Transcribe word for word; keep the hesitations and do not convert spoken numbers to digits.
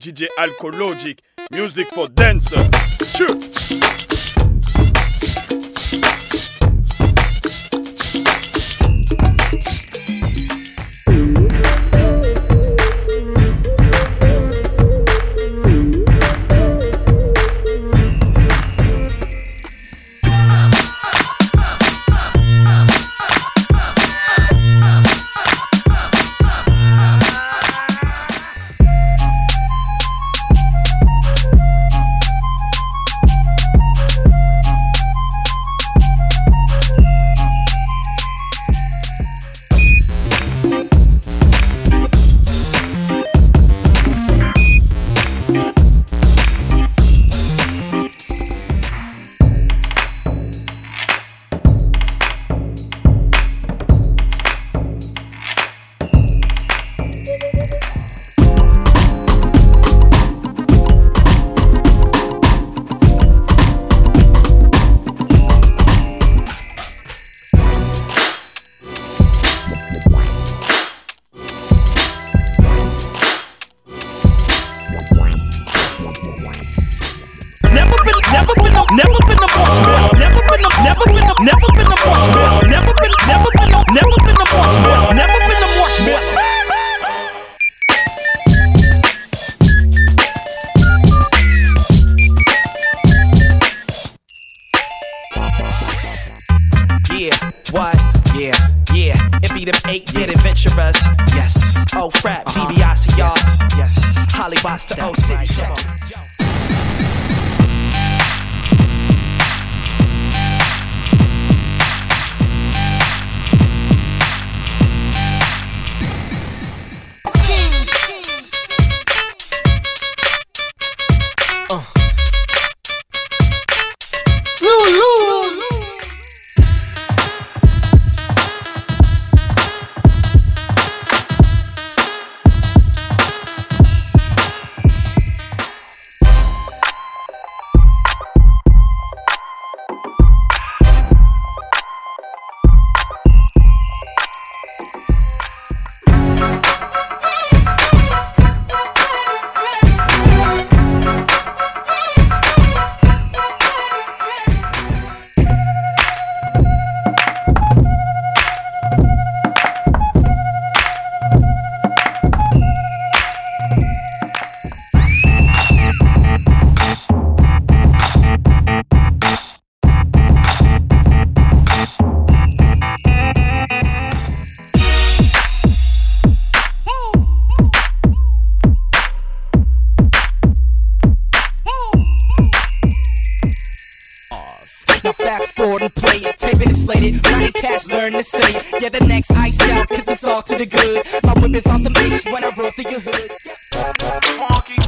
D J Alcologic, music for dancer. Choo. Never been a, never been a marshmallow. Never been a, never been a, never been a marshmallow. Never been, never been a, never been a marshmallow. Never been a marshmallow. Yeah, what? Yeah, yeah. It be them eight-bit adventurers. Yes. Oh, frap, D B I C y'all. Yes. Hollywood's to oh six. Now fast forward and play it, taping it slated, writing cats learn to say it. Yeah, the next ice out, cause it's all to the good. My whip is on the mix when I roll through your hood. Funky